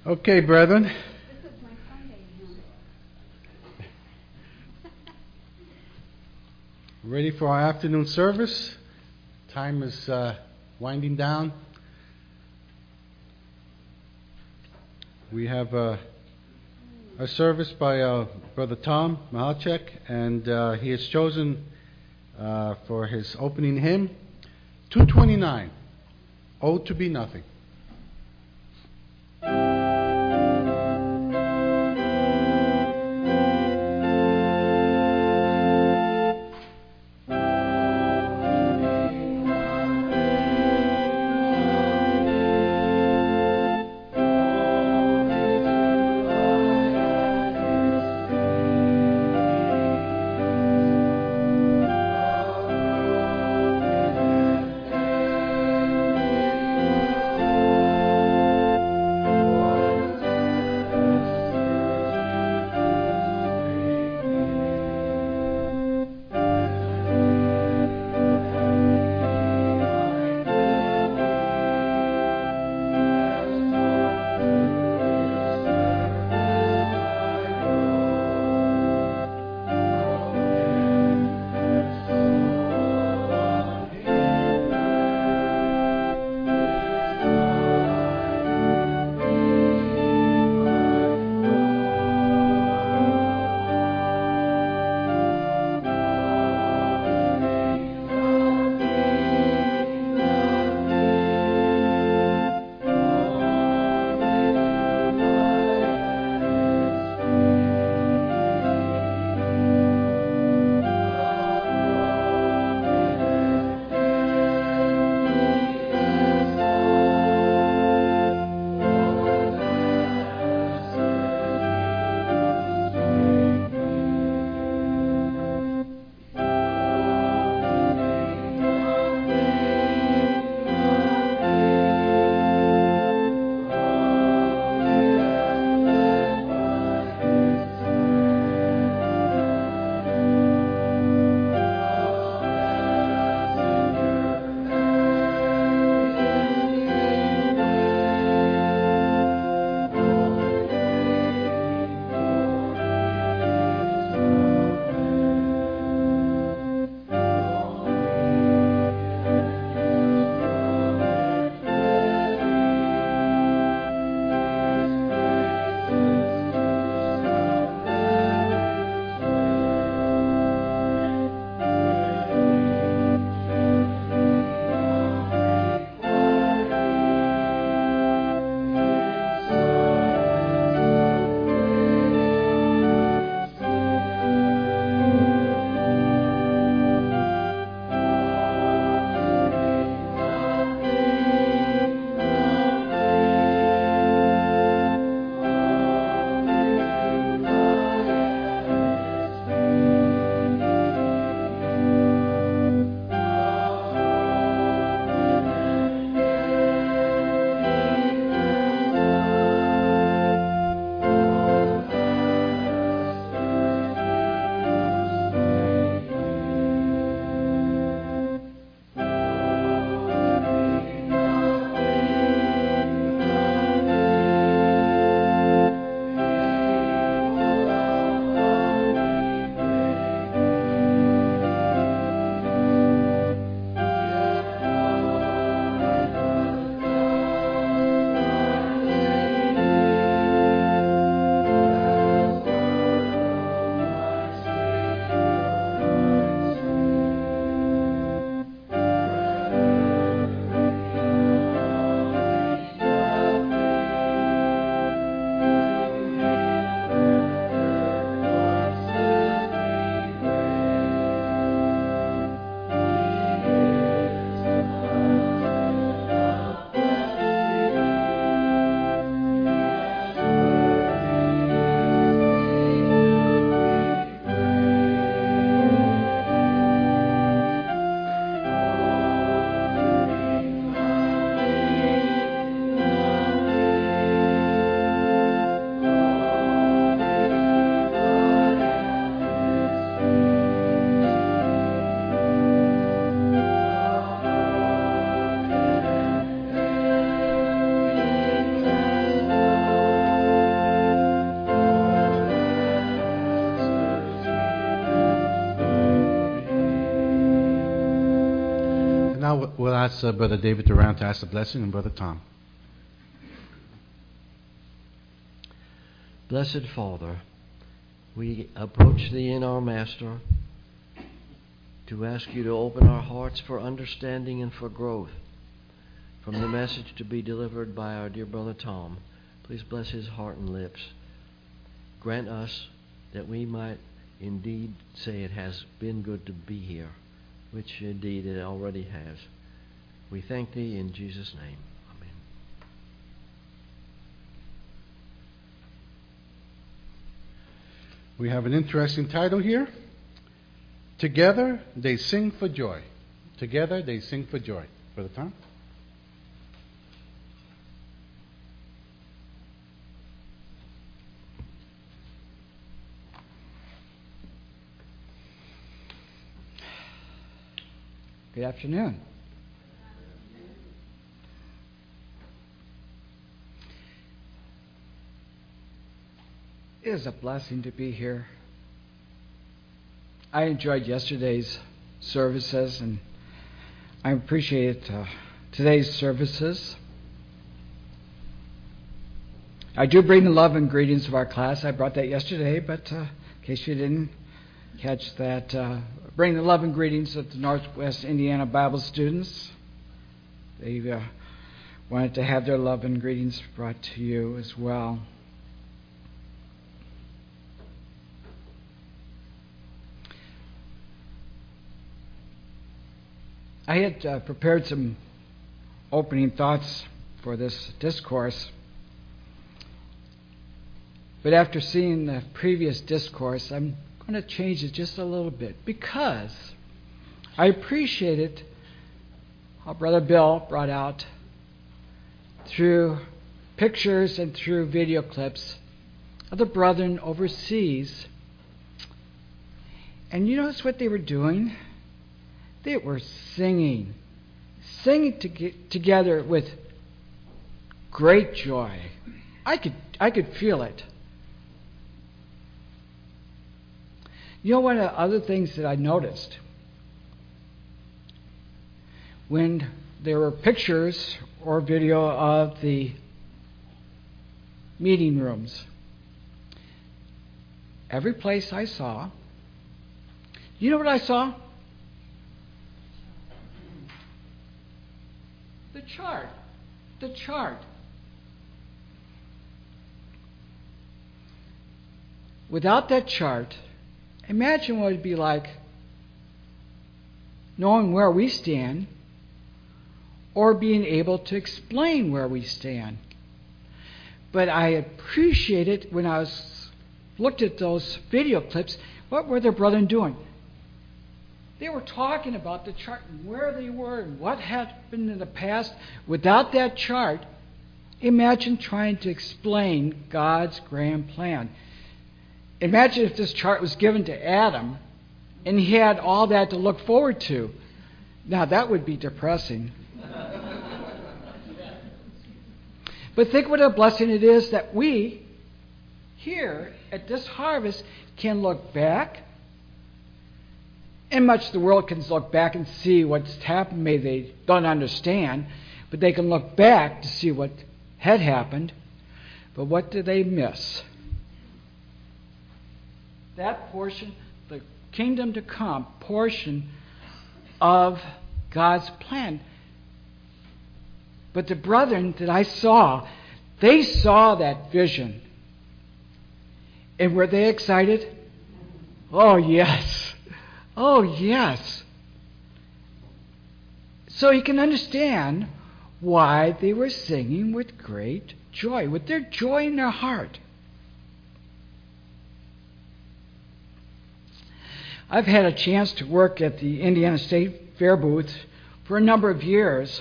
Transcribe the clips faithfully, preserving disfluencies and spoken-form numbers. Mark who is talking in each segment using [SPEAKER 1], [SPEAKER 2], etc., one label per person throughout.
[SPEAKER 1] Okay, brethren. Ready for our afternoon service? Time is uh, winding down. We have uh, a service by uh, Brother Tom Mahalchek, and uh, he has chosen uh, for his opening hymn, two twenty-nine, Oh to Be Nothing. we'll ask uh, Brother David Durant to ask the blessing, and Brother Tom.
[SPEAKER 2] Blessed Father, we approach Thee in our Master to ask You to open our hearts for understanding and for growth from the message to be delivered by our dear Brother Tom. Please bless his heart and lips. Grant us that we might indeed say it has been good to be here, which indeed it already has. We thank Thee in Jesus' name. Amen.
[SPEAKER 1] We have an interesting title here. Together they sing for joy. Together they sing for joy. Brother Tom?
[SPEAKER 3] Good afternoon. It is a blessing to be here. I enjoyed yesterday's services, and I appreciate uh, today's services. I do bring the love and greetings of our class. I brought that yesterday, but uh, in case you didn't catch that, uh, bring the love and greetings of the Northwest Indiana Bible students. They uh, wanted to have their love and greetings brought to you as well. I had uh, prepared some opening thoughts for this discourse, but after seeing the previous discourse, I'm going to change it just a little bit, because I appreciated how Brother Bill brought out through pictures and through video clips of the brethren overseas. And you notice what they were doing? They were singing, singing to get together with great joy. I could, I could feel it. You know, one of the other things that I noticed, when there were pictures or video of the meeting rooms, every place I saw, you know what I saw? The chart. The chart. Without that chart, imagine what it would be like knowing where we stand or being able to explain where we stand. But I appreciated when I was looked at those video clips, what were their brethren doing? They were talking about the chart and where they were and what happened in the past. Without that chart, imagine trying to explain God's grand plan. Imagine if this chart was given to Adam and he had all that to look forward to. Now, that would be depressing. But think what a blessing it is that we, here at this harvest, can look back. And much the world can look back and see what's happened. Maybe they don't understand, but they can look back to see what had happened. But what did they miss? That portion, the kingdom to come portion of God's plan. But the brethren that I saw, they saw that vision. And were they excited? Oh, yes. Oh, yes. So you can understand why they were singing with great joy, with their joy in their heart. I've had a chance to work at the Indiana State Fair booth for a number of years.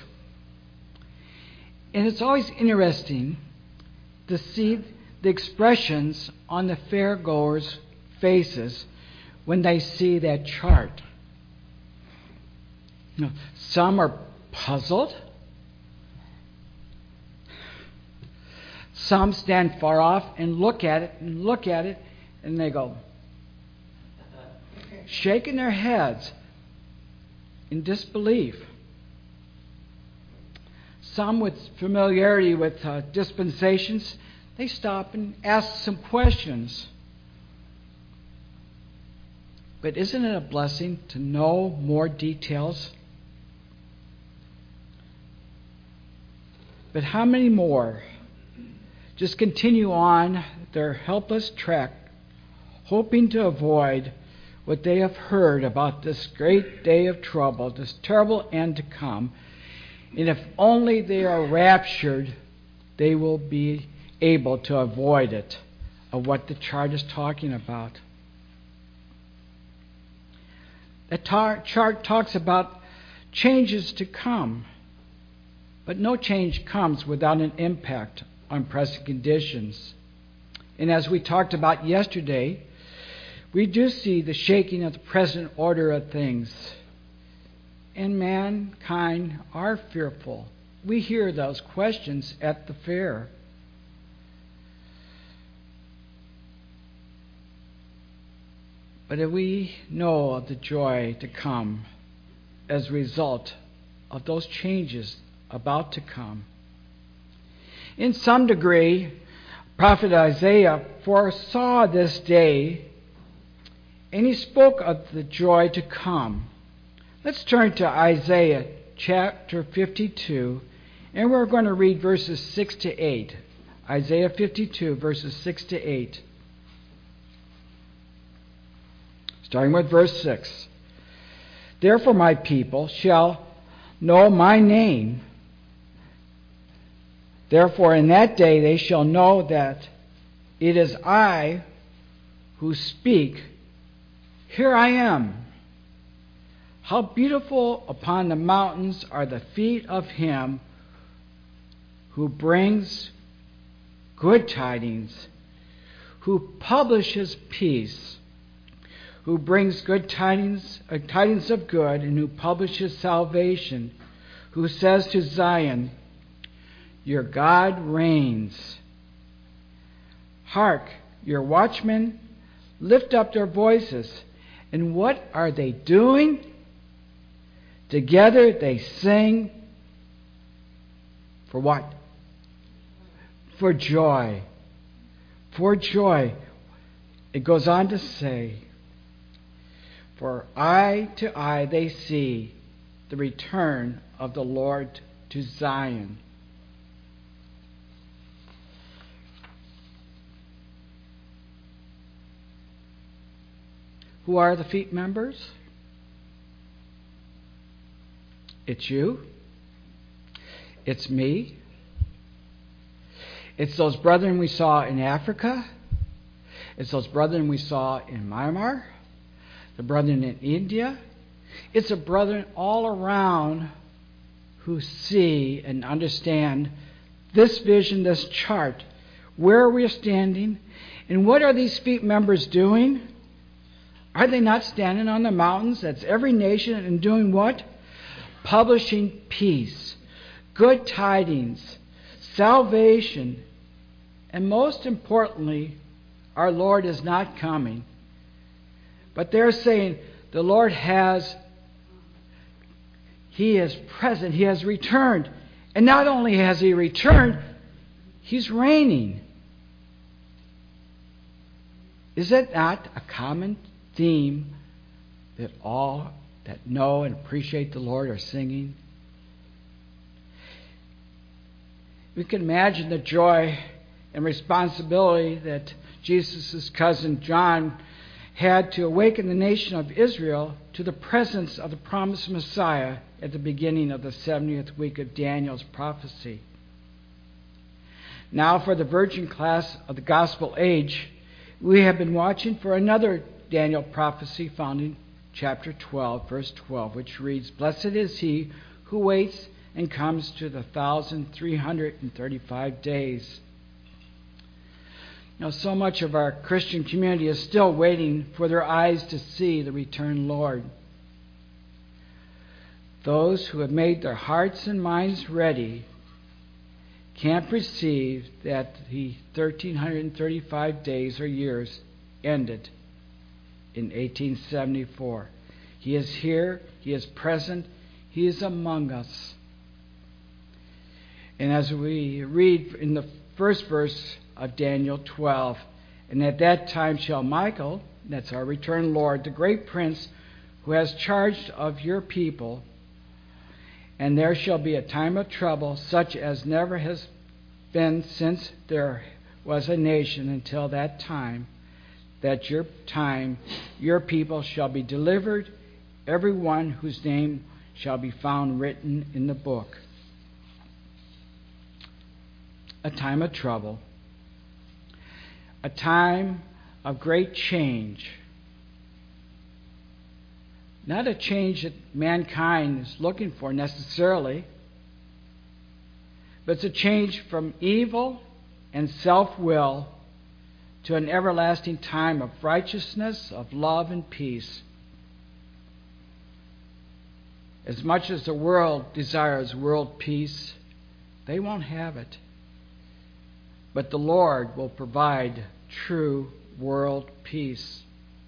[SPEAKER 3] And it's always interesting to see the expressions on the fairgoers' faces when they see that chart. You know, some are puzzled. Some stand far off and look at it and look at it and they go, shaking their heads in disbelief. some with familiarity with uh, dispensations, they stop and ask some questions. But isn't it a blessing to know more details? But how many more just continue on their helpless trek, hoping to avoid what they have heard about this great day of trouble, this terrible end to come, and if only they are raptured, they will be able to avoid it, of what the chart is talking about. The tar- chart talks about changes to come, but no change comes without an impact on present conditions. And as we talked about yesterday, we do see the shaking of the present order of things. And mankind are fearful. We hear those questions at the fair. But if we know of the joy to come as a result of those changes about to come. In some degree, Prophet Isaiah foresaw this day, and he spoke of the joy to come. Let's turn to Isaiah chapter fifty-two, and we're going to read verses six to eight. Isaiah fifty-two, verses six to eight. Starting with verse six. Therefore my people shall know my name. Therefore in that day they shall know that it is I who speak. Here I am. How beautiful upon the mountains are the feet of him who brings good tidings, who publishes peace, who brings good tidings, uh, tidings of good, and who publishes salvation, who says to Zion, your God reigns. Hark, your watchmen lift up their voices. And what are they doing? Together they sing for what? For joy. For joy. It goes on to say, for eye to eye they see the return of the Lord to Zion. Who are the feet members? It's you. It's me. It's those brethren we saw in Africa. It's those brethren we saw in Myanmar. The brethren in India. It's the brethren all around who see and understand this vision, this chart, where we're standing, and what are these feet members doing? Are they not standing on the mountains? That's every nation, and doing what? Publishing peace, good tidings, salvation, and most importantly, our Lord is not coming. But they're saying the Lord has, He is present, He has returned. And not only has He returned, He's reigning. Is it not a common theme that all that know and appreciate the Lord are singing? We can imagine the joy and responsibility that Jesus' cousin John had to awaken the nation of Israel to the presence of the promised Messiah at the beginning of the seventieth week of Daniel's prophecy. Now for the virgin class of the gospel age, we have been watching for another Daniel prophecy found in chapter twelve, verse twelve, which reads, blessed is he who waits and comes to the one thousand three hundred thirty-five days. Now, so much of our Christian community is still waiting for their eyes to see the returned Lord. Those who have made their hearts and minds ready can't perceive that the one thousand three hundred thirty-five days or years ended in eighteen seventy-four. He is here. He is present. He is among us. And as we read in the first verse of Daniel twelve, and at that time shall Michael, that's our returned Lord, the great prince who has charge of your people, and there shall be a time of trouble such as never has been since there was a nation until that time, that your time, your people shall be delivered, every one whose name shall be found written in the book. A time of trouble. A time of great change. Not a change that mankind is looking for necessarily, but it's a change from evil and self-will to an everlasting time of righteousness, of love and peace. As much as the world desires world peace, they won't have it. But the Lord will provide true world peace.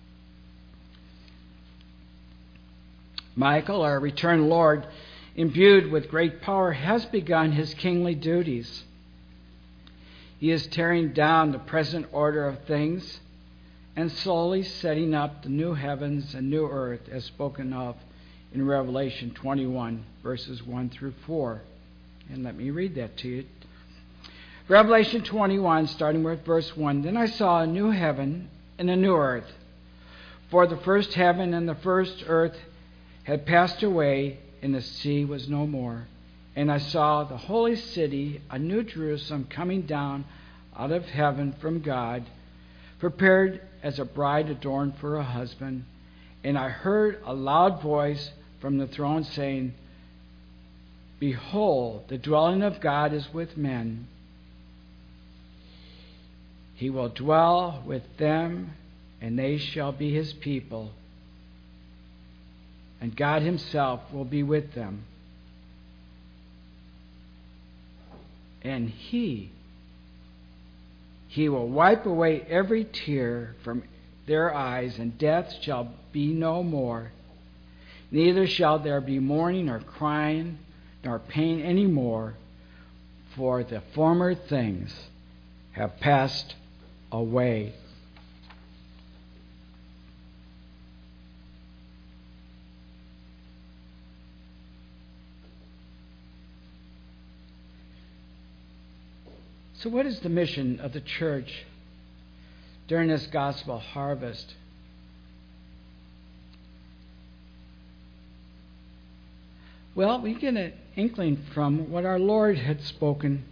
[SPEAKER 3] Michael, our returned Lord, imbued with great power, has begun his kingly duties. He is tearing down the present order of things and slowly setting up the new heavens and new earth as spoken of in Revelation twenty-one, verses one through four. And let me read that to you. Revelation twenty-one, starting with verse one. Then I saw a new heaven and a new earth. For the first heaven and the first earth had passed away, and the sea was no more. And I saw the holy city, a new Jerusalem, coming down out of heaven from God, prepared as a bride adorned for her husband. And I heard a loud voice from the throne saying, Behold, the dwelling of God is with men. He will dwell with them, and they shall be his people. And God himself will be with them. And he, he will wipe away every tear from their eyes, and death shall be no more. Neither shall there be mourning or crying nor pain any more, for the former things have passed away. So what is the mission of the church during this gospel harvest? Well, we get an inkling from what our Lord had spoken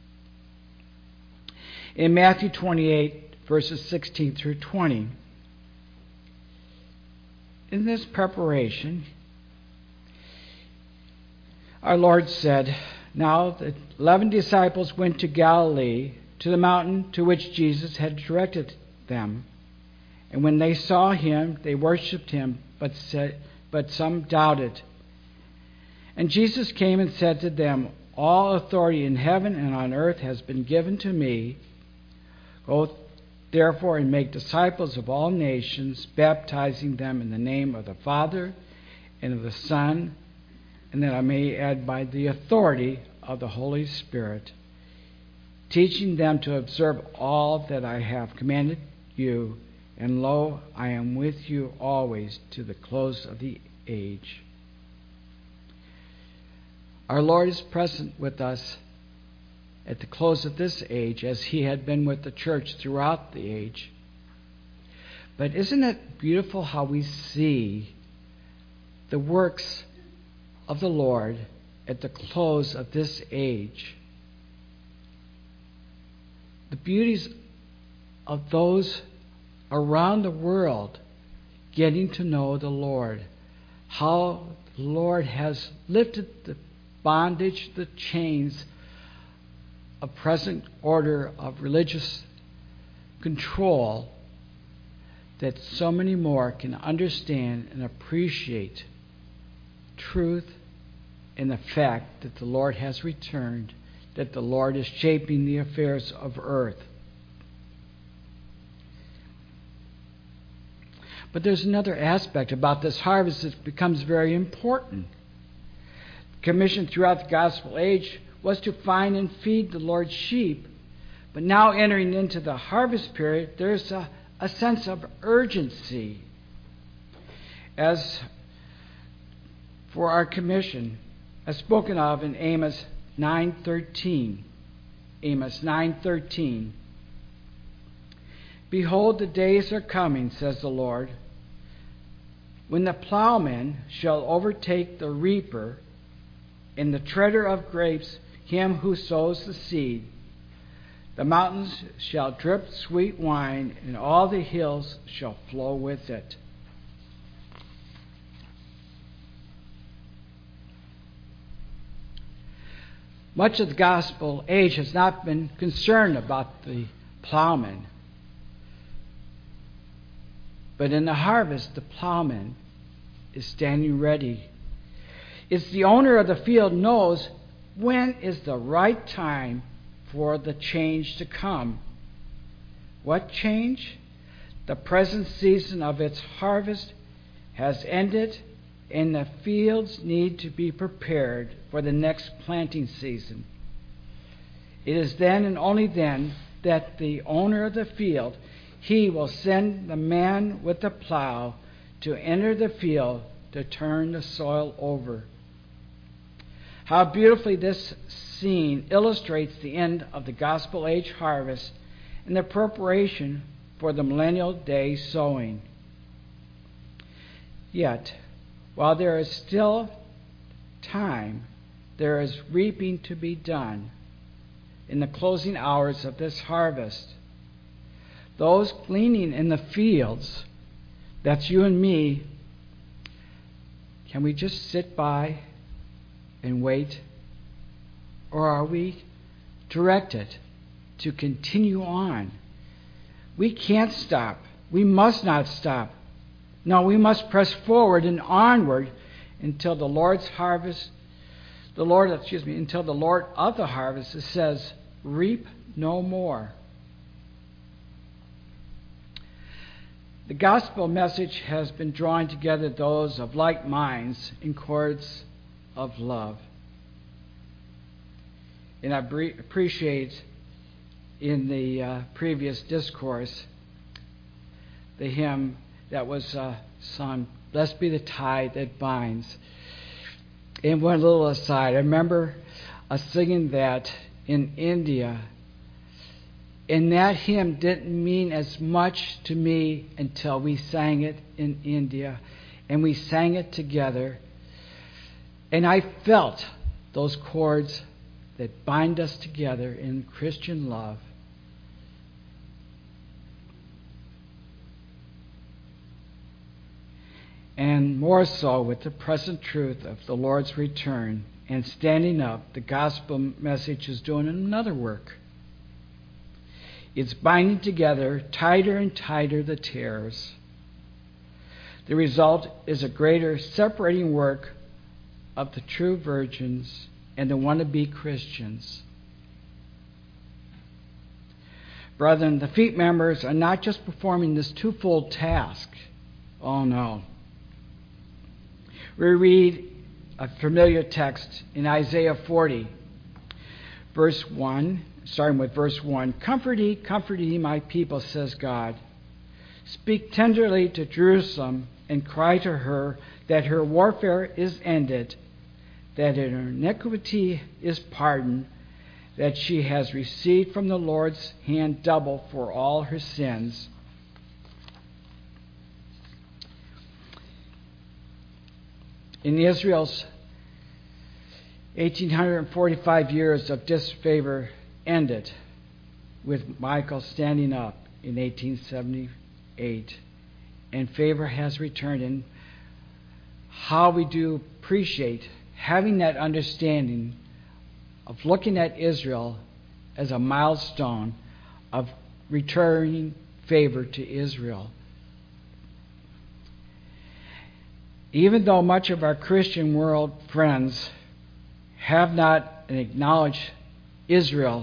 [SPEAKER 3] in Matthew twenty-eight, verses sixteen through twenty. In this preparation, our Lord said, Now the eleven disciples went to Galilee, to the mountain to which Jesus had directed them. And when they saw him, they worshipped him, but said, but some doubted. And Jesus came and said to them, All authority in heaven and on earth has been given to me. Go therefore and make disciples of all nations, baptizing them in the name of the Father and of the Son, and that I may add by the authority of the Holy Spirit, teaching them to observe all that I have commanded you, and lo, I am with you always to the close of the age. Our Lord is present with us at the close of this age, as he had been with the church throughout the age. But isn't it beautiful how we see the works of the Lord at the close of this age? The beauties of those around the world getting to know the Lord. How the Lord has lifted the bondage, the chains of present order of religious control, that so many more can understand and appreciate truth and the fact that the Lord has returned, that the Lord is shaping the affairs of earth. But there's another aspect about this harvest that becomes very important. Commissioned throughout the gospel age, was to find and feed the Lord's sheep. But now entering into the harvest period, there's a, a sense of urgency. As for our commission, as spoken of in Amos nine thirteen, Amos nine thirteen, behold, the days are coming, says the Lord, when the plowman shall overtake the reaper, and the treader of grapes him who sows the seed. The mountains shall drip sweet wine, and all the hills shall flow with it. Much of the gospel age has not been concerned about the plowman. But in the harvest, the plowman is standing ready. It's the owner of the field knows when is the right time for the change to come. What change? The present season of its harvest has ended, and the fields need to be prepared for the next planting season. It is then and only then that the owner of the field, he will send the man with the plow to enter the field to turn the soil over. How beautifully this scene illustrates the end of the gospel age harvest and the preparation for the millennial day sowing. Yet, while there is still time, there is reaping to be done in the closing hours of this harvest. Those gleaning in the fields, that's you and me, can we just sit by and wait? Or are we directed to continue on? We can't stop. We must not stop. No, we must press forward and onward until the Lord's harvest, the Lord, excuse me, until the Lord of the harvest says, reap no more. The gospel message has been drawing together those of like minds in cords of love. And I bre- appreciate in the uh, previous discourse the hymn that was uh, sung, Blessed be the tie that binds. And one little aside, I remember uh, singing that in India, and that hymn didn't mean as much to me until we sang it in India, and we sang it together, and I felt those cords that bind us together in Christian love. And more so with the present truth of the Lord's return and standing up, the gospel message is doing another work. It's binding together tighter and tighter the tares. The result is a greater separating work of the true virgins and the wannabe Christians. Brethren, the feet members are not just performing this twofold task. Oh no. We read a familiar text in Isaiah forty, verse one, starting with verse one. Comfort ye, comfort ye, my people, says God. Speak tenderly to Jerusalem and cry to her that her warfare is ended, that her iniquity is pardoned, that she has received from the Lord's hand double for all her sins. In Israel's eighteen forty-five years of disfavor ended with Michael standing up in eighteen seventy-eight, and favor has returned. And how we do appreciate having that understanding of looking at Israel as a milestone of returning favor to Israel. Even though much of our Christian world friends have not acknowledged Israel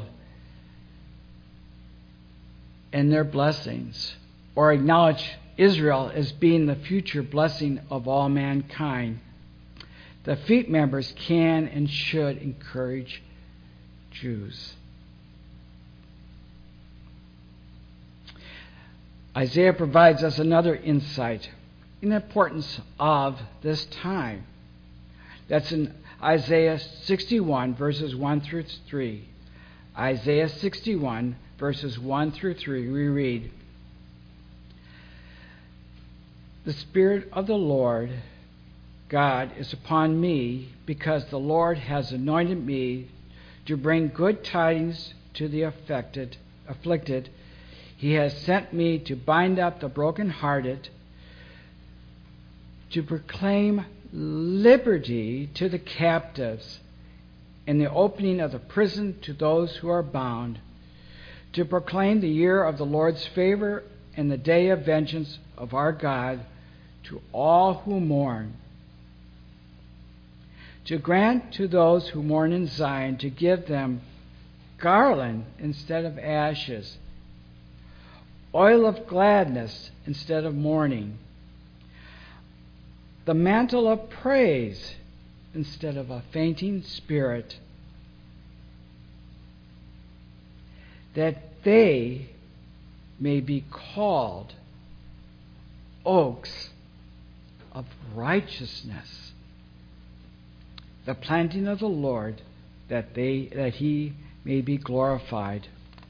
[SPEAKER 3] and their blessings, or acknowledge Israel as being the future blessing of all mankind, the feet members can and should encourage Jews. Isaiah provides us another insight in the importance of this time. That's in Isaiah sixty-one, verses one through three. Isaiah sixty-one, verses one through three, we read, "The Spirit of the Lord God is upon me, because the Lord has anointed me to bring good tidings to the affected, afflicted. He has sent me to bind up the brokenhearted, to proclaim liberty to the captives, and the opening of the prison to those who are bound, to proclaim the year of the Lord's favor and the day of vengeance of our God to all who mourn, to grant to those who mourn in Zion, to give them garland instead of ashes, oil of gladness instead of mourning, the mantle of praise instead of a fainting spirit, that they may be called oaks of righteousness, the planting of the Lord, that they that he may be glorified."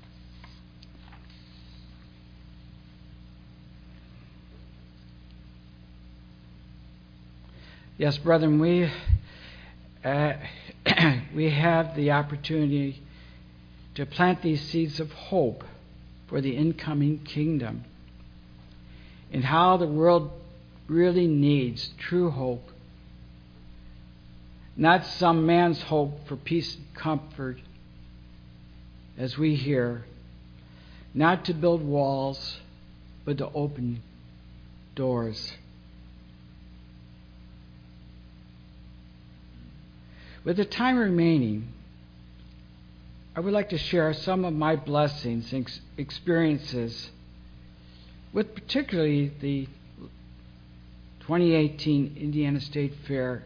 [SPEAKER 3] Yes, brethren, we uh, we have the opportunity to plant these seeds of hope for the incoming kingdom, and how the world really needs true hope, not some man's hope for peace and comfort, as we hear, not to build walls, but to open doors. With the time remaining, I would like to share some of my blessings and ex- experiences with particularly the twenty eighteen Indiana State Fair.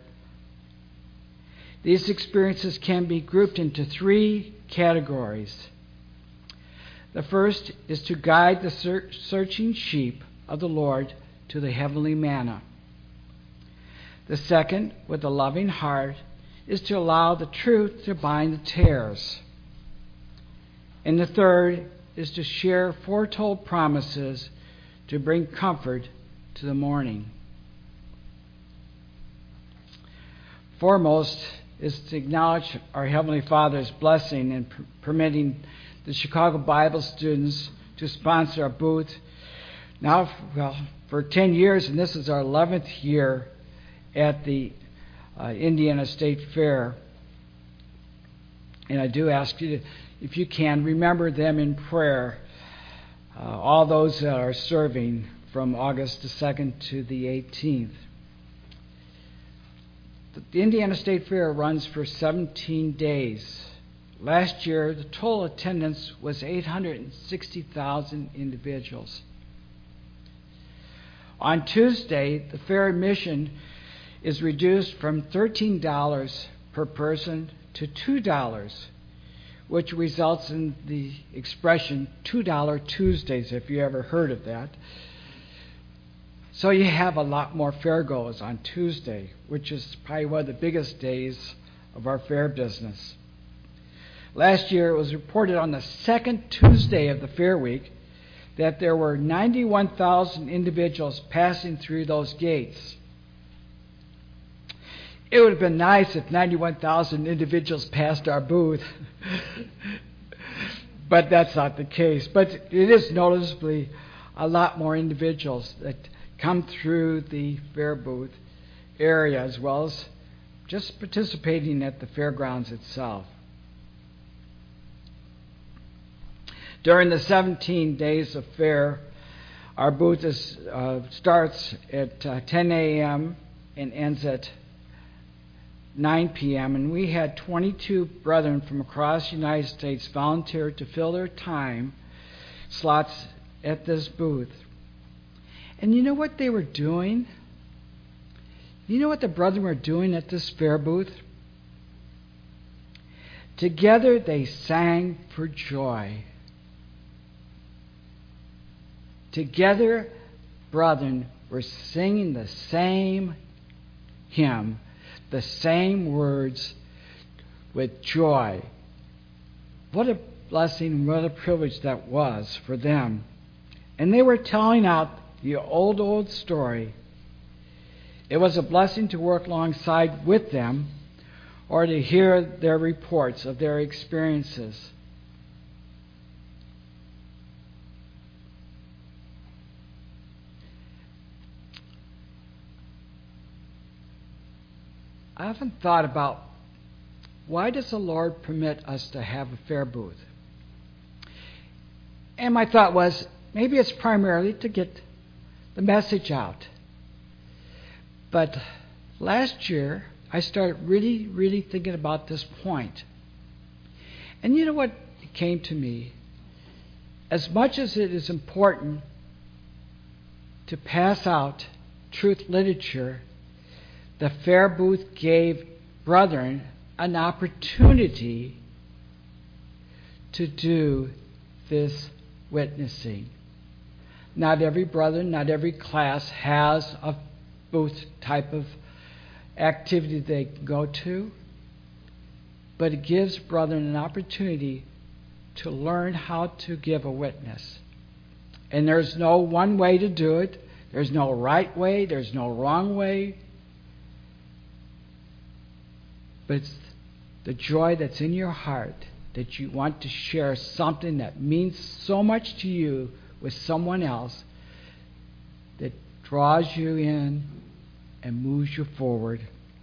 [SPEAKER 3] These experiences can be grouped into three categories. The first is to guide the ser- searching sheep of the Lord to the heavenly manna. The second, with a loving heart, is to allow the truth to bind the tares. And the third is to share foretold promises to bring comfort to the mourning. Foremost is to acknowledge our Heavenly Father's blessing in per- permitting the Chicago Bible students to sponsor a booth now, well, for ten years, and this is our eleventh year at the uh, Indiana State Fair. And I do ask you to, if you can, remember them in prayer, uh, all those that are serving from August the second to the eighteenth. The Indiana State Fair runs for seventeen days. Last year, the total attendance was eight hundred sixty thousand individuals. On Tuesday, the fair admission is reduced from thirteen dollars per person to two dollars, which results in the expression two dollar Tuesdays, if you ever heard of that. So you have a lot more fairgoers on Tuesday, which is probably one of the biggest days of our fair business. Last year, it was reported on the second Tuesday of the fair week that there were ninety-one thousand individuals passing through those gates. It would have been nice if ninety-one thousand individuals passed our booth, but that's not the case. But it is noticeably a lot more individuals that come through the fair booth area, as well as just participating at the fairgrounds itself. During the seventeen days of fair, our booth is, uh, starts at uh, ten a.m. and ends at nine p.m. And we had twenty-two brethren from across the United States volunteer to fill their time slots at this booth. And you know what they were doing? You know what the brethren were doing at this fair booth? Together they sang for joy. Together, brethren, were singing the same hymn, the same words with joy. What a blessing, what a privilege that was for them. And they were telling out the old, old story. It was a blessing to work alongside with them or to hear their reports of their experiences. I often thought about, why does the Lord permit us to have a fair booth? And my thought was, maybe it's primarily to get the message out. But last year, I started really, really thinking about this point. And you know what came to me? As much as it is important to pass out truth literature, the fair booth gave brethren an opportunity to do this witnessing. Not every brother, not every class has a booth type of activity they can go to, but it gives brethren an opportunity to learn how to give a witness. And there's no one way to do it. There's no right way. There's no wrong way. But it's the joy that's in your heart that you want to share something that means so much to you with someone else that draws you in and moves you forward.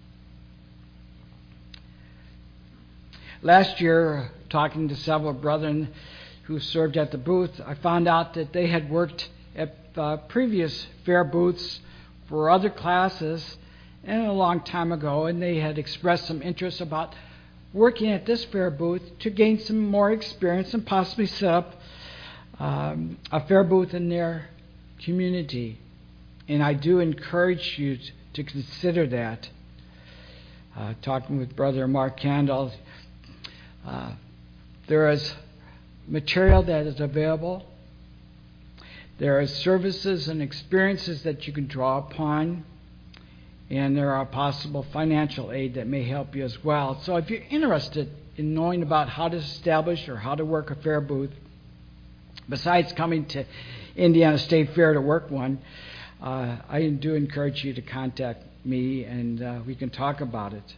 [SPEAKER 3] Last year, talking to several brethren who served at the booth, I found out that they had worked at uh, previous fair booths for other classes and a long time ago, and they had expressed some interest about working at this fair booth to gain some more experience and possibly set up um, a fair booth in their community. And I do encourage you to consider that. Uh, talking with Brother Mark Candle, uh, there is material that is available. There are services and experiences that you can draw upon. And there are possible financial aid that may help you as well. So if you're interested in knowing about how to establish or how to work a fair booth, besides coming to Indiana State Fair to work one, uh, I do encourage you to contact me and uh, we can talk about it.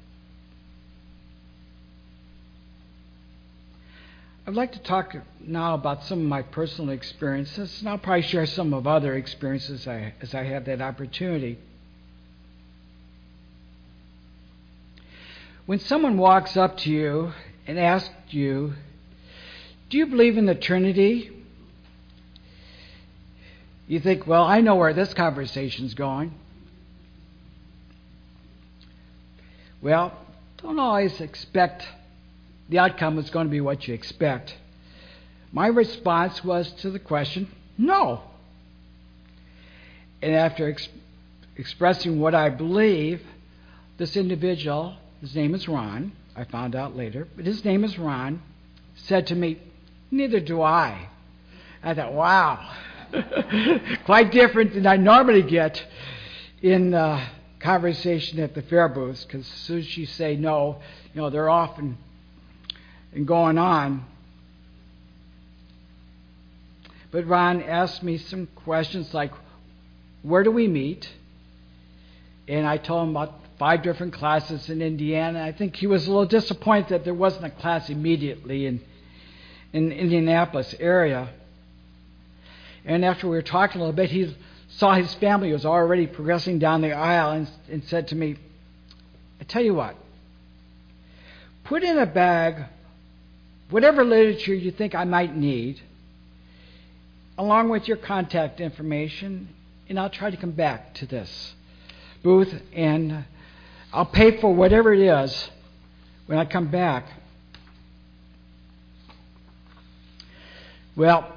[SPEAKER 3] I'd like to talk now about some of my personal experiences, and I'll probably share some of other experiences I, as I have that opportunity. When someone walks up to you and asks you, do you believe in the Trinity? You think, well, I know where this conversation's going. Well, don't always expect the outcome is going to be what you expect. My response was to the question, no. And after ex- expressing what I believe, this individual, his name is Ron, I found out later, but his name is Ron, said to me, neither do I. I thought, wow, quite different than I normally get in uh, conversation at the fair booths, because as soon as you say no, you know, they're off and, and going on. But Ron asked me some questions like, where do we meet? And I told him about five different classes in Indiana. I think he was a little disappointed that there wasn't a class immediately in in the Indianapolis area. And after we were talking a little bit, he saw his family was already progressing down the aisle and, and said to me, I tell you what, put in a bag whatever literature you think I might need, along with your contact information, and I'll try to come back to this booth, and I'll pay for whatever it is when I come back. Well,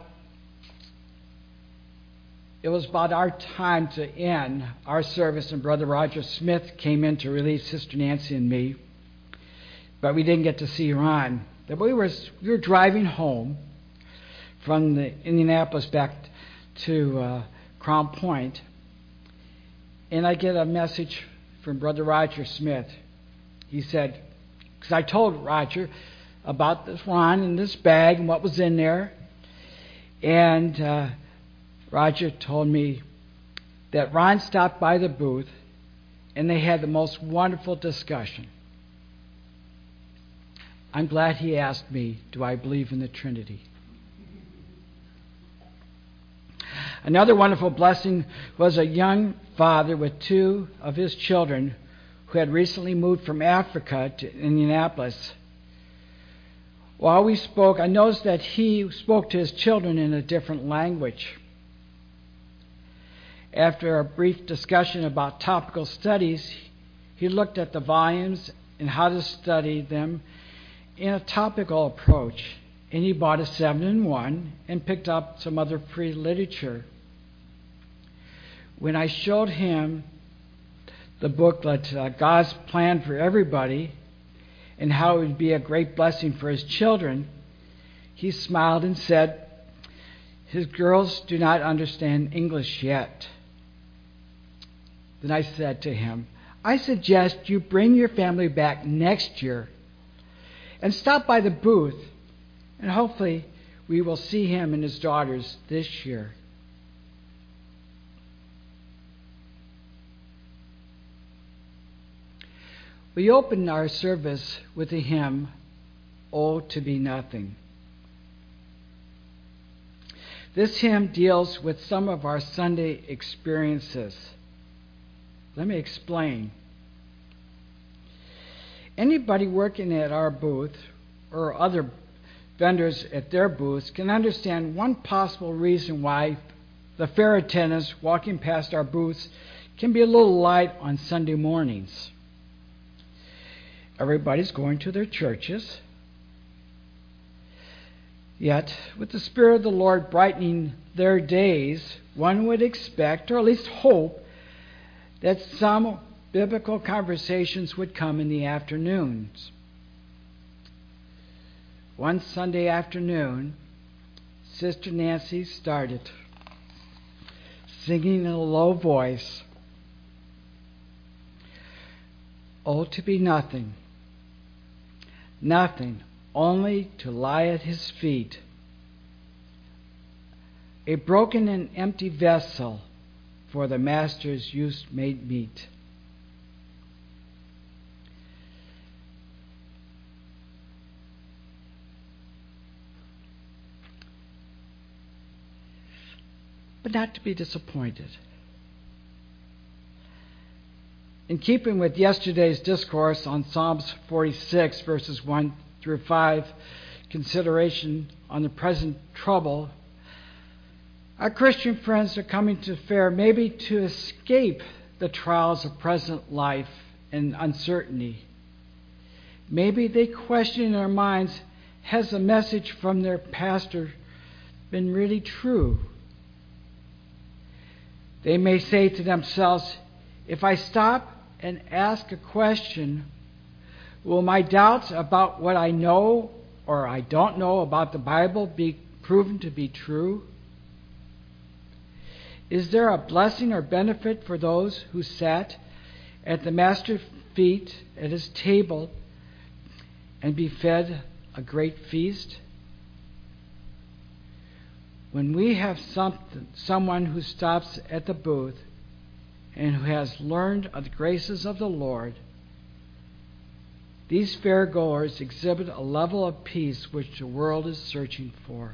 [SPEAKER 3] it was about our time to end our service, and Brother Roger Smith came in to relieve Sister Nancy and me, but we didn't get to see Ron. that we were we were driving home from the Indianapolis back to uh, Crown Point, and I get a message from Brother Roger Smith. He said, because I told Roger about this Ron and this bag and what was in there, and uh, Roger told me that Ron stopped by the booth and they had the most wonderful discussion. I'm glad he asked me, do I believe in the Trinity? Another wonderful blessing was a young father with two of his children who had recently moved from Africa to Indianapolis. While we spoke, I noticed that he spoke to his children in a different language. After a brief discussion about topical studies, he looked at the volumes and how to study them in a topical approach, and he bought a seven in one and picked up some other free literature. When I showed him the booklet, uh, God's Plan for Everybody, and how it would be a great blessing for his children, he smiled and said, his girls do not understand English yet. Then I said to him, I suggest you bring your family back next year and stop by the booth, and hopefully we will see him and his daughters this year. We opened our service with the hymn, Oh, to be Nothing. This hymn deals with some of our Sunday experiences. Let me explain. Anybody working at our booth or other vendors at their booths can understand one possible reason why the fair attendants walking past our booths can be a little light on Sunday mornings. Everybody's going to their churches. Yet, with the Spirit of the Lord brightening their days, one would expect, or at least hope, that some biblical conversations would come in the afternoons. One Sunday afternoon, Sister Nancy started singing in a low voice, Oh, to be nothing, nothing, only to lie at his feet, a broken and empty vessel for the Master's use made meet. But not to be disappointed. In keeping with yesterday's discourse on Psalms forty-six, verses one through five, consideration on the present trouble, our Christian friends are coming to fair maybe to escape the trials of present life and uncertainty. Maybe they question in their minds, has the message from their pastor been really true? They may say to themselves, if I stop and ask a question, will my doubts about what I know or I don't know about the Bible be proven to be true? Is there a blessing or benefit for those who sat at the Master's feet at his table and be fed a great feast? When we have something, someone who stops at the booth and who has learned of the graces of the Lord, these fairgoers exhibit a level of peace which the world is searching for.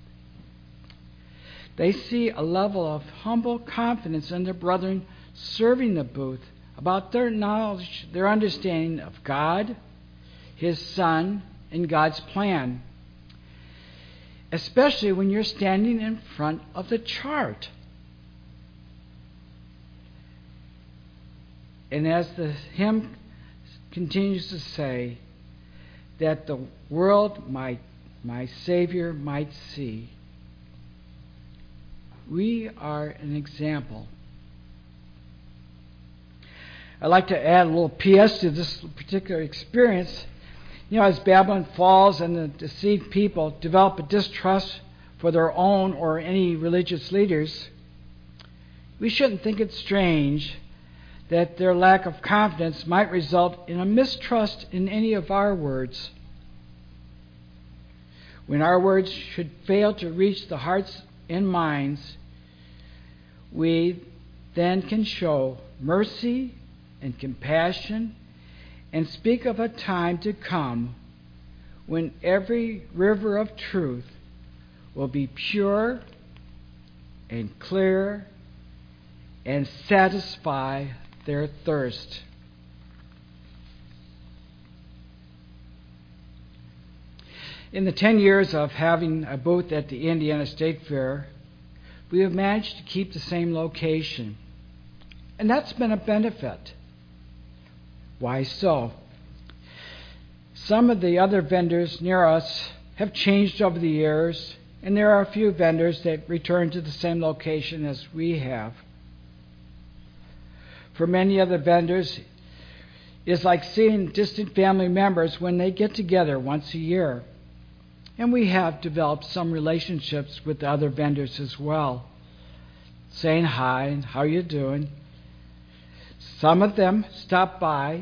[SPEAKER 3] They see a level of humble confidence in their brethren serving the booth about their knowledge, their understanding of God, His Son, and God's plan. Especially when you're standing in front of the chart. And as the hymn continues to say, that the world might, my Savior might see. We are an example. I'd like to add a little P S to this particular experience. You know, as Babylon falls and the deceived people develop a distrust for their own or any religious leaders, we shouldn't think it strange that their lack of confidence might result in a mistrust in any of our words. When our words should fail to reach the hearts and minds, we then can show mercy and compassion and speak of a time to come when every river of truth will be pure and clear and satisfy their thirst. In the ten years of having a booth at the Indiana State Fair, we have managed to keep the same location. And that's been a benefit. Why so? Some of the other vendors near us have changed over the years, and there are a few vendors that return to the same location as we have. For many other vendors, it's like seeing distant family members when they get together once a year. And we have developed some relationships with the other vendors as well, saying hi and how you doing. Some of them stop by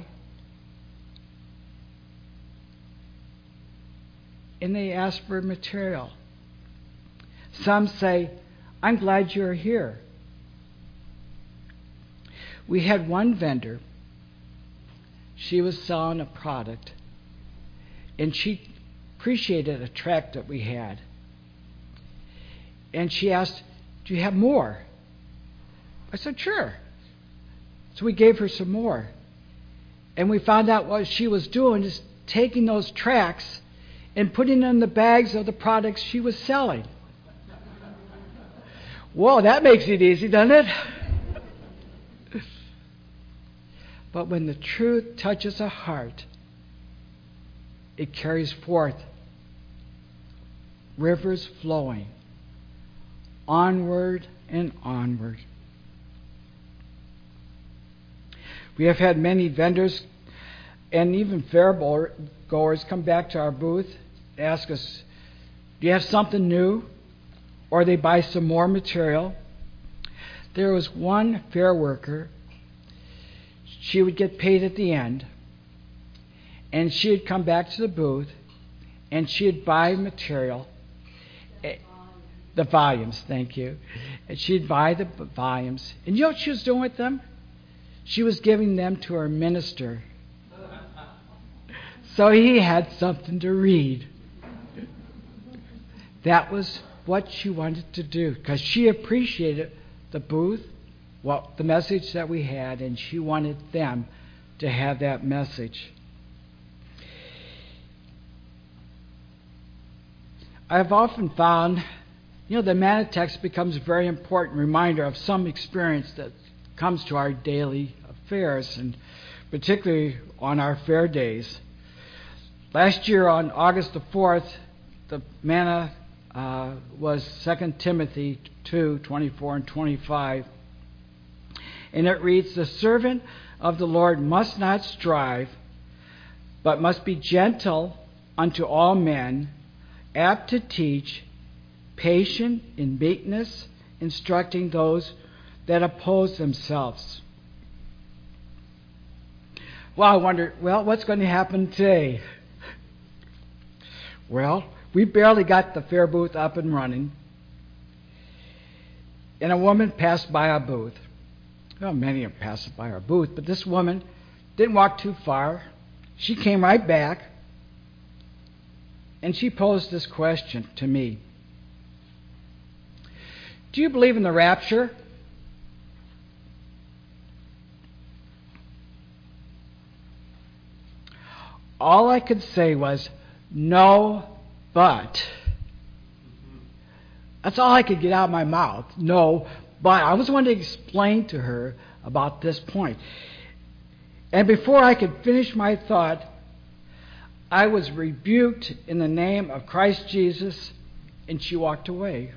[SPEAKER 3] and they ask for material. Some say, I'm glad you're here. We had one vendor. She was selling a product, and she appreciated a tract that we had. And she asked, do you have more? I said, sure. So we gave her some more. And we found out what she was doing is taking those tracts and putting them in the bags of the products she was selling. Whoa, that makes it easy, doesn't it? But when the truth touches a heart, it carries forth rivers flowing onward and onward. We have had many vendors and even fair goers come back to our booth, ask us, do you have something new? Or they buy some more material. There was one fair worker. She would get paid at the end, and she'd come back to the booth, and she'd buy material, the volumes, thank you, and she'd buy the volumes. And you know what she was doing with them? She was giving them to her minister, so he had something to read. That was what she wanted to do, because she appreciated the booth, well, the message that we had, and she wanted them to have that message. I've often found, you know, the manna text becomes a very important reminder of some experience that comes to our daily affairs, and particularly on our fair days. Last year on August the fourth, the manna uh, was Second Timothy two, twenty-four and twenty-five. And it reads, the servant of the Lord must not strive, but must be gentle unto all men, apt to teach, patient in meekness, instructing those that oppose themselves. Well, I wonder, well, what's going to happen today? Well, we barely got the fair booth up and running, and a woman passed by our booth. Well, many have passed by our booth, but this woman didn't walk too far. She came right back, and she posed this question to me. Do you believe in the rapture? All I could say was, no, but. That's all I could get out of my mouth. No, but. I was wanting to explain to her about this point. And before I could finish my thought, I was rebuked in the name of Christ Jesus, and she walked away.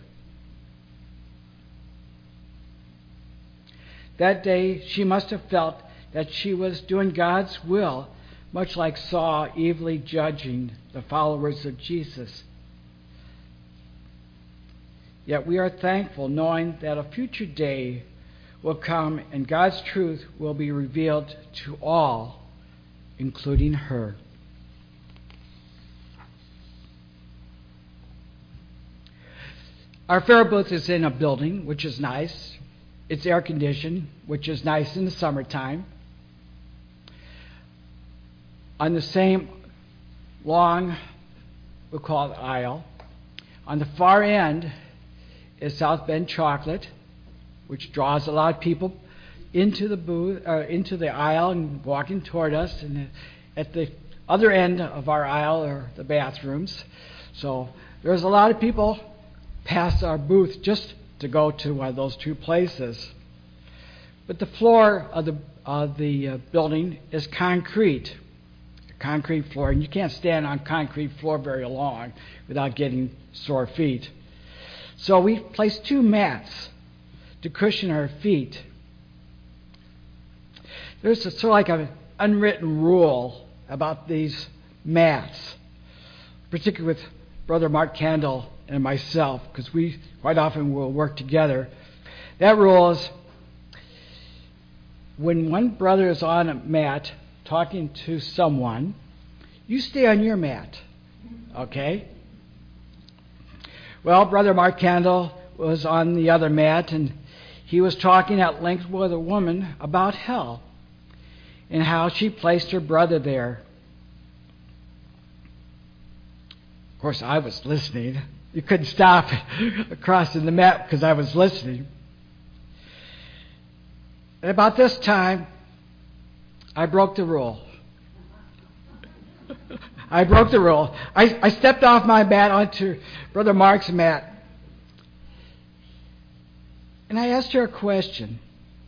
[SPEAKER 3] That day, she must have felt that she was doing God's will much like Saul evilly judging the followers of Jesus. Yet we are thankful knowing that a future day will come and God's truth will be revealed to all, including her. Our fair booth is in a building, which is nice. It's air conditioned, which is nice in the summertime. On the same long, we'll call it aisle, on the far end is South Bend Chocolate, which draws a lot of people into the booth, uh, into the aisle and walking toward us. And at the other end of our aisle are the bathrooms. So there's a lot of people past our booth just to go to one of those two places. But the floor of the of the uh, building is concrete, a concrete floor, and you can't stand on concrete floor very long without getting sore feet. So we placed two mats to cushion our feet. There's a, sort of like an unwritten rule about these mats, particularly with Brother Mark Candle and myself, because we quite often will work together. That rule is when one brother is on a mat talking to someone, you stay on your mat, okay? Well, Brother Mark Candle was on the other mat, and he was talking at length with a woman about hell and how she placed her brother there. Of course, I was listening. You couldn't stop crossing the mat because I was listening. And about this time, I broke the rule. I broke the rule. I, I stepped off my mat onto Brother Mark's mat. And I asked her a question.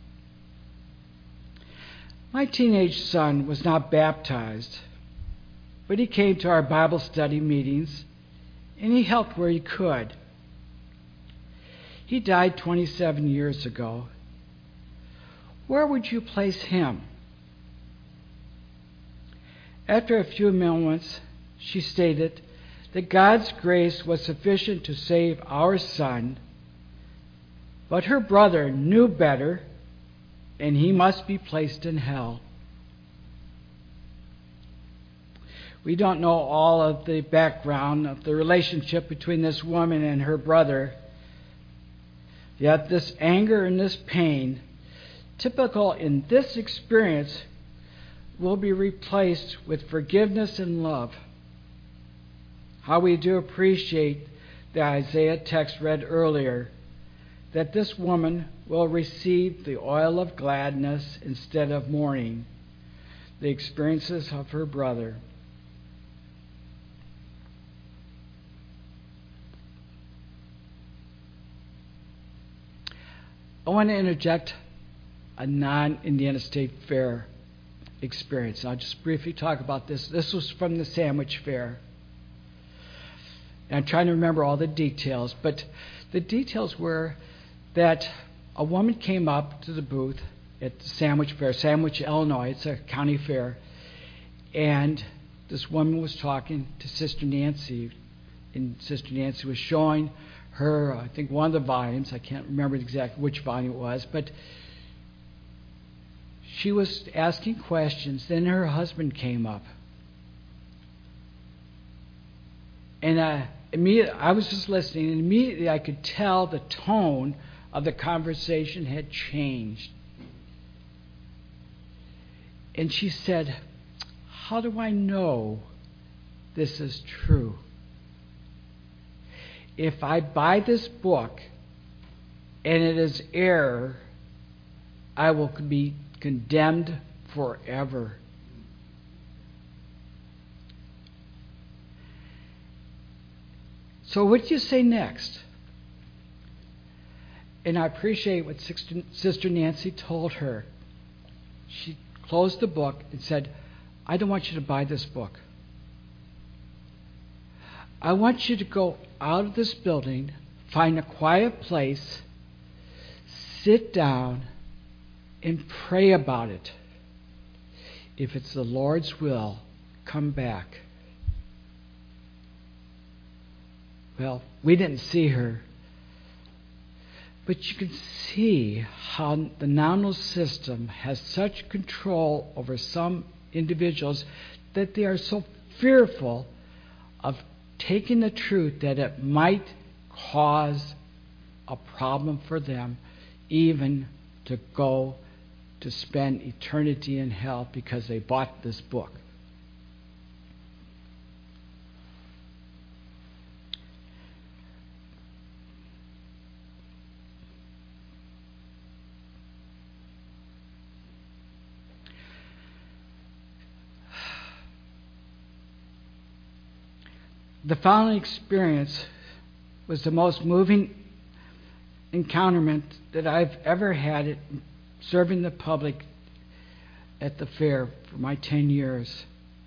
[SPEAKER 3] My teenage son was not baptized, but he came to our Bible study meetings and he helped where he could. He died twenty-seven years ago. Where would you place him? After a few moments, she stated that God's grace was sufficient to save our son, but her brother knew better, and he must be placed in hell. We don't know all of the background of the relationship between this woman and her brother, yet this anger and this pain, typical in this experience, will be replaced with forgiveness and love. How we do appreciate the Isaiah text read earlier, that this woman will receive the oil of gladness instead of mourning, the experiences of her brother. I want to interject a non-Indiana State Fair experience. I'll just briefly talk about this. This was from the Sandwich Fair. And I'm trying to remember all the details, but the details were that a woman came up to the booth at the Sandwich Fair, Sandwich, Illinois. It's a county fair. And this woman was talking to Sister Nancy, and Sister Nancy was showing her, I think, one of the volumes. I can't remember exactly which volume it was, but she was asking questions. Then her husband came up. And uh, immediately, I was just listening, and immediately I could tell the tone of the conversation had changed. And she said, "How do I know this is true? If I buy this book and it is error, I will be condemned forever." So what do you say next? And I appreciate what Sister Nancy told her. She closed the book and said, "I don't want you to buy this book. I want you to go out of this building, find a quiet place, sit down, and pray about it. if it's the Lord's will, come back. Well, we didn't see her, but you can see how the nominal system has such control over some individuals that they are so fearful of taking the truth that it might cause a problem for them, even to go to spend eternity in hell because they bought this book. The following experience was the most moving encounterment that I've ever had at serving the public at the fair for my ten years.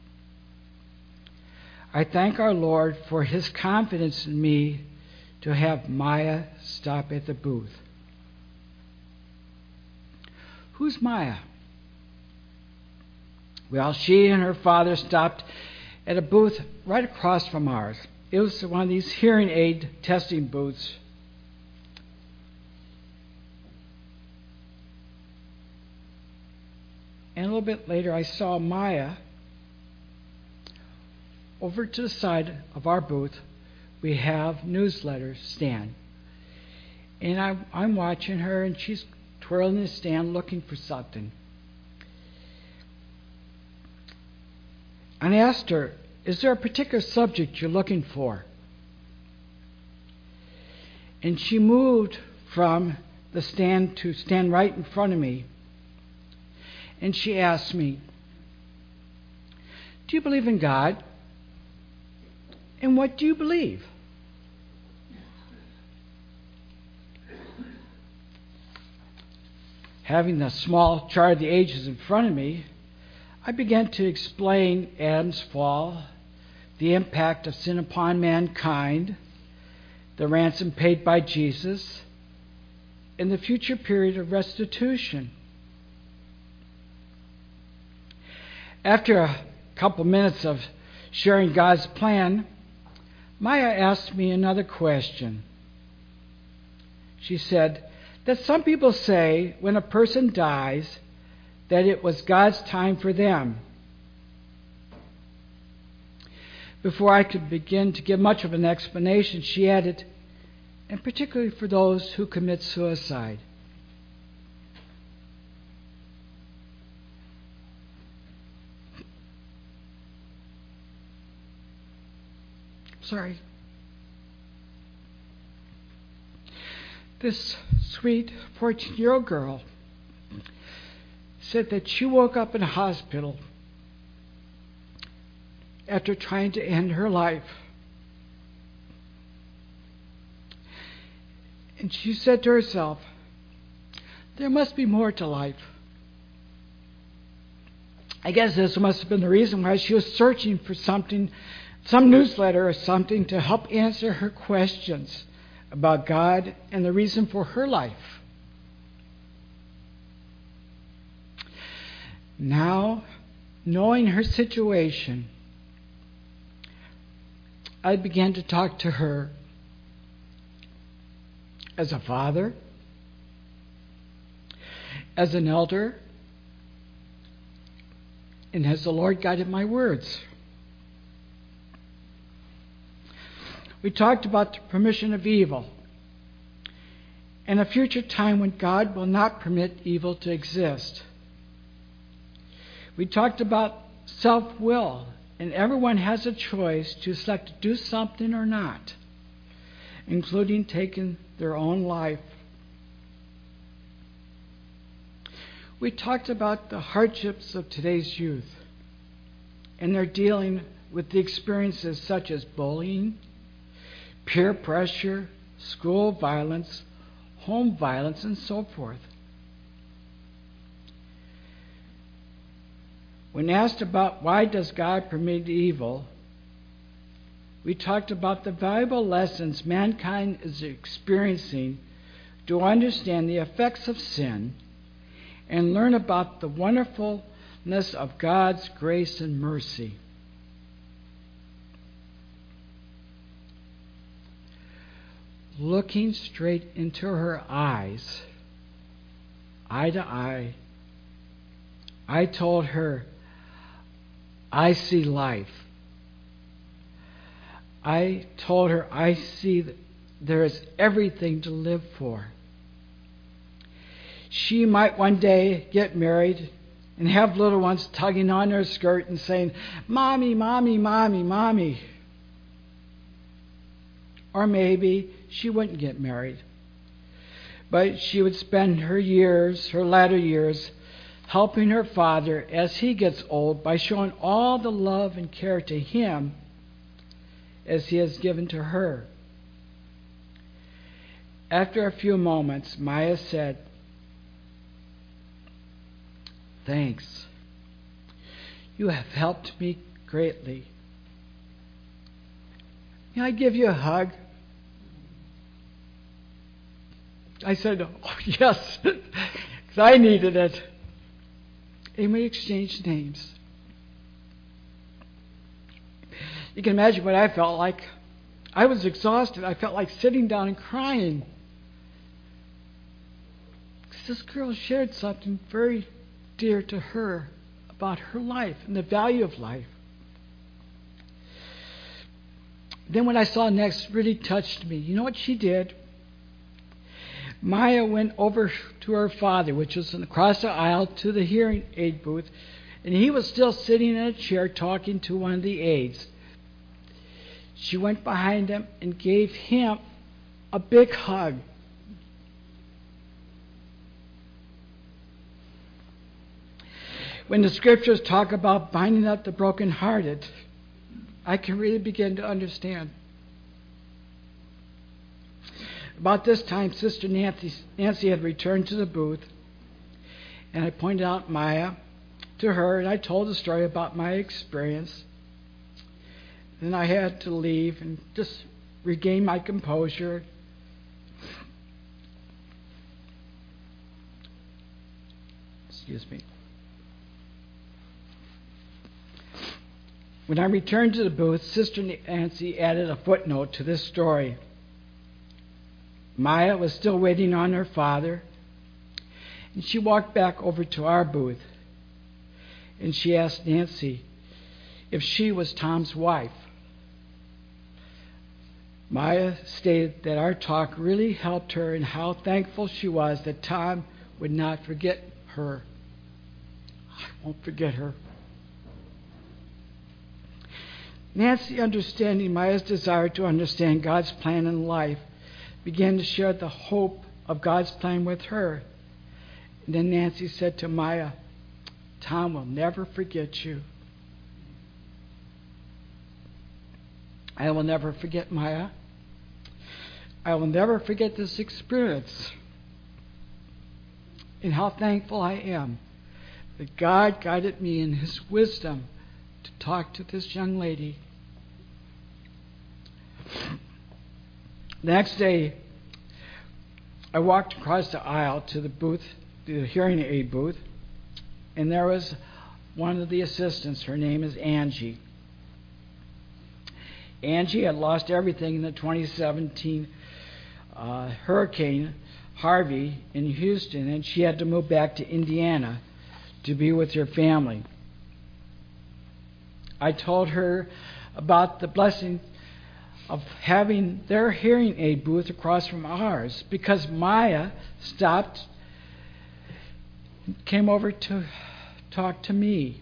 [SPEAKER 3] I thank our Lord for His confidence in me to have Maya stop at the booth. Who's Maya? Well, she and her father stopped at a booth right across from ours. It was one of these hearing aid testing booths. And a little bit later, I saw Maya over to the side of our booth. We have newsletter stand. And I, I'm watching her, and she's twirling the stand looking for something. And I asked her, is there a particular subject you're looking for? And she moved from the stand to stand right in front of me. And she asked me, do you believe in God? And what do you believe? Having the small chart of the ages in front of me, I began to explain Adam's fall, the impact of sin upon mankind, the ransom paid by Jesus, and the future period of restitution. After a couple minutes of sharing God's plan, Maya asked me another question. She said that some people say when a person dies that it was God's time for them. Before I could begin to give much of an explanation, she added, and particularly for those who commit suicide. Sorry. This sweet fourteen-year-old girl said that she woke up in a hospital after trying to end her life. And she said to herself, there must be more to life. I guess this must have been the reason why she was searching for something, some newsletter or something to help answer her questions about God and the reason for her life. Now, knowing her situation, I began to talk to her as a father, as an elder, and as the Lord guided my words. We talked about the permission of evil and a future time when God will not permit evil to exist. We talked about self-will, and everyone has a choice to select to do something or not, including taking their own life. We talked about the hardships of today's youth, and they're dealing with the experiences such as bullying, peer pressure, school violence, home violence, and so forth. When asked about why does God permit evil, we talked about the valuable lessons mankind is experiencing to understand the effects of sin and learn about the wonderful vastness of God's grace and mercy. Looking straight into her eyes, eye to eye, I told her, I see life. I told her, I see that there is everything to live for. She might one day get married and have little ones tugging on her skirt and saying, Mommy, Mommy, Mommy, Mommy. Or maybe she wouldn't get married, but she would spend her years, her latter years, helping her father as he gets old by showing all the love and care to him as he has given to her. After a few moments, Maya said, Thanks. You have helped me greatly. May I give you a hug? I said, oh, yes, because I needed it. And we exchanged names. You can imagine what I felt like. I was exhausted. I felt like sitting down and crying. Because this girl shared something very dear to her about her life and the value of life. Then what I saw next really touched me. You know what she did? Maya went over to her father, which was across the aisle, to the hearing aid booth, and he was still sitting in a chair talking to one of the aides. She went behind him and gave him a big hug. When the scriptures talk about binding up the brokenhearted, I can really begin to understand. About this time, Sister Nancy, Nancy had returned to the booth, and I pointed out Maya to her, and I told the story about my experience. Then I had to leave and just regain my composure. Excuse me. When I returned to the booth, Sister Nancy added a footnote to this story. Maya was still waiting on her father, and she walked back over to our booth, and she asked Nancy if she was Tom's wife. Maya stated that our talk really helped her and how thankful she was that Tom would not forget her. I won't forget her. Nancy, understanding Maya's desire to understand God's plan in life, began to share the hope of God's plan with her. And then Nancy said to Maya, Tom will never forget you. I will never forget Maya. I will never forget this experience. And how thankful I am that God guided me in His wisdom to talk to this young lady. The next day, I walked across the aisle to the booth, the hearing aid booth, and there was one of the assistants. Her name is Angie. Angie had lost everything in the twenty seventeen uh, Hurricane Harvey in Houston, and she had to move back to Indiana to be with her family. I told her about the blessing of having their hearing aid booth across from ours, because Maya stopped, came over to talk to me.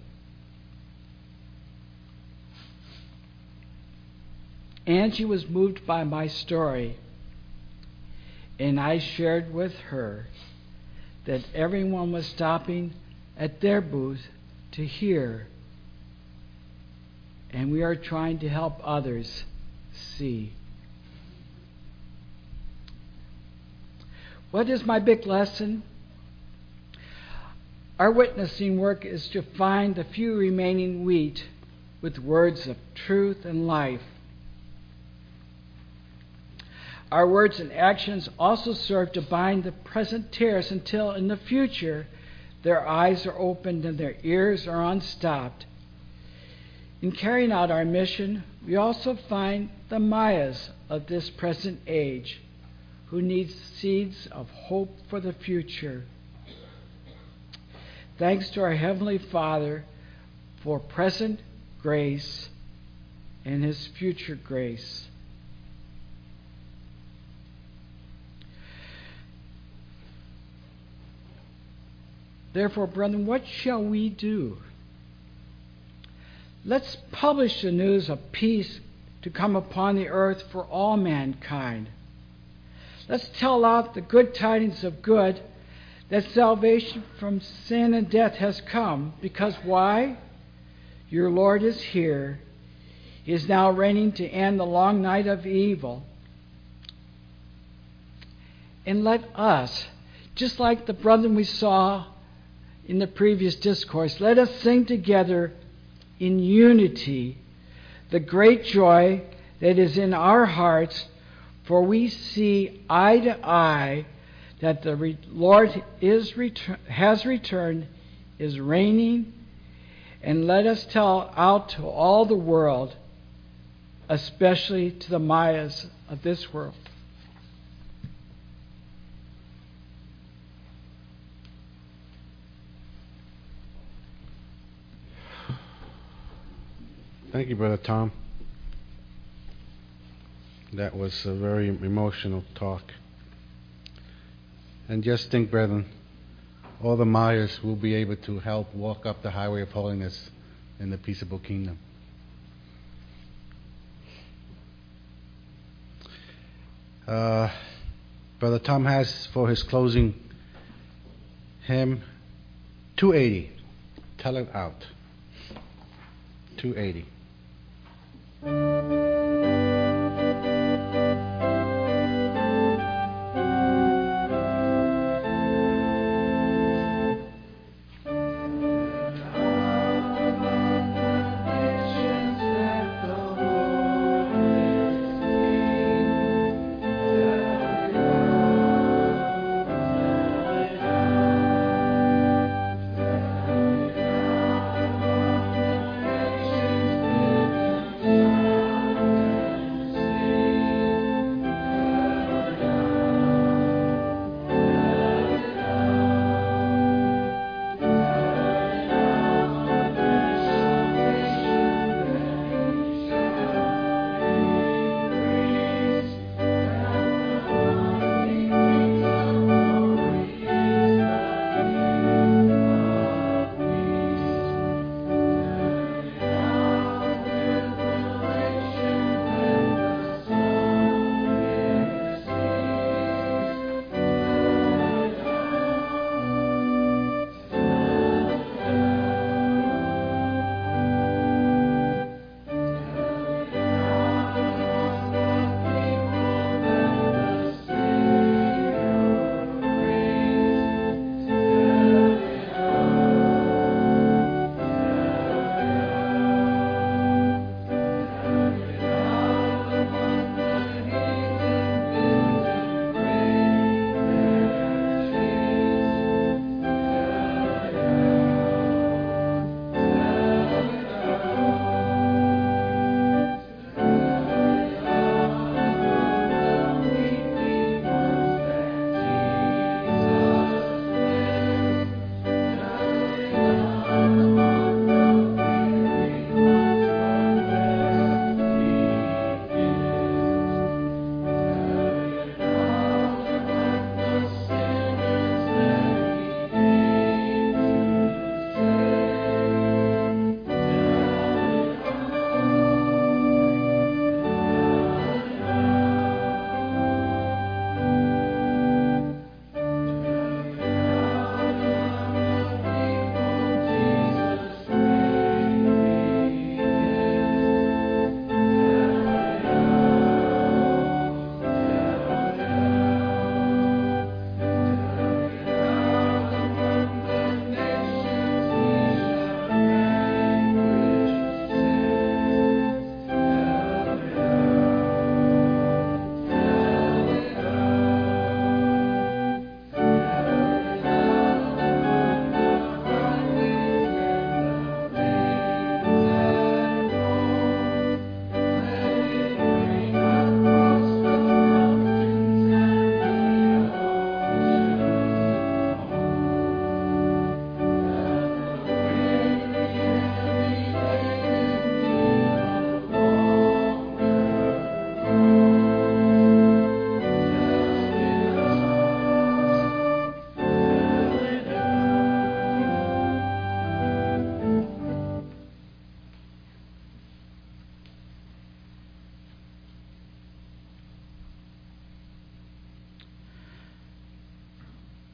[SPEAKER 3] Angie was moved by my story, and I shared with her that everyone was stopping at their booth to hear, and we are trying to help others see. What is my big lesson? Our witnessing work is to find the few remaining wheat with words of truth and life. Our words and actions also serve to bind the present tares until in the future their eyes are opened and their ears are unstopped. In carrying out our mission, we also find the Mayas of this present age who need seeds of hope for the future. Thanks to our Heavenly Father for present grace and His future grace. Therefore, brethren, what shall we do? Let's publish the news of peace to come upon the earth for all mankind. Let's tell out the good tidings of good, that salvation from sin and death has come. Because why? Your Lord is here. He is now reigning to end the long night of evil. And let us, just like the brethren we saw in the previous discourse, let us sing together in unity the great joy that is in our hearts, for we see eye to eye that the re- Lord is retur- has returned, is reigning, and let us tell out to all the world, especially to the Mayas of this world.
[SPEAKER 1] Thank you, Brother Tom. That was a very emotional talk. And just think, brethren, all the Mayas will be able to help walk up the highway of holiness in the peaceable kingdom. Uh, Brother Tom has for his closing hymn two eighty. Tell it out. two eighty.
[SPEAKER 4] Thank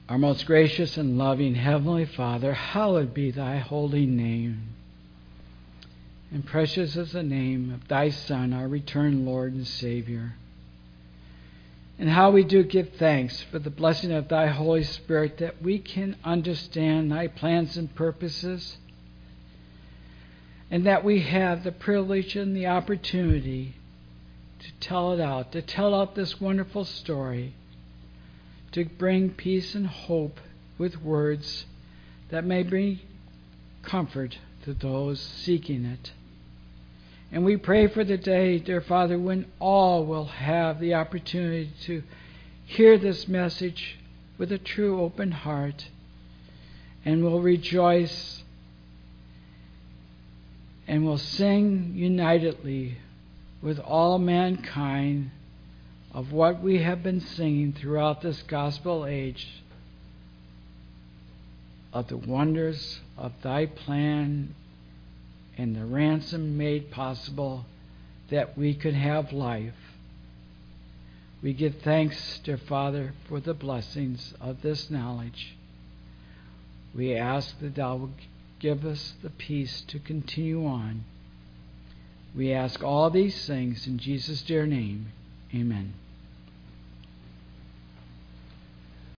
[SPEAKER 3] Our most gracious and loving Heavenly Father, hallowed be thy holy name. And precious is the name of thy Son, our returned Lord and Savior. And how we do give thanks for the blessing of thy Holy Spirit, that we can understand thy plans and purposes, and that we have the privilege and the opportunity to tell it out, to tell out this wonderful story, to bring peace and hope with words that may bring comfort to those seeking it. And we pray for the day, dear Father, when all will have the opportunity to hear this message with a true open heart, and will rejoice and will sing unitedly with all mankind of what we have been singing throughout this gospel age, of the wonders of thy plan and the ransom made possible that we could have life. We give thanks, dear Father, for the blessings of this knowledge. We ask that thou will give us the peace to continue on. We ask all these things in Jesus' dear name. Amen.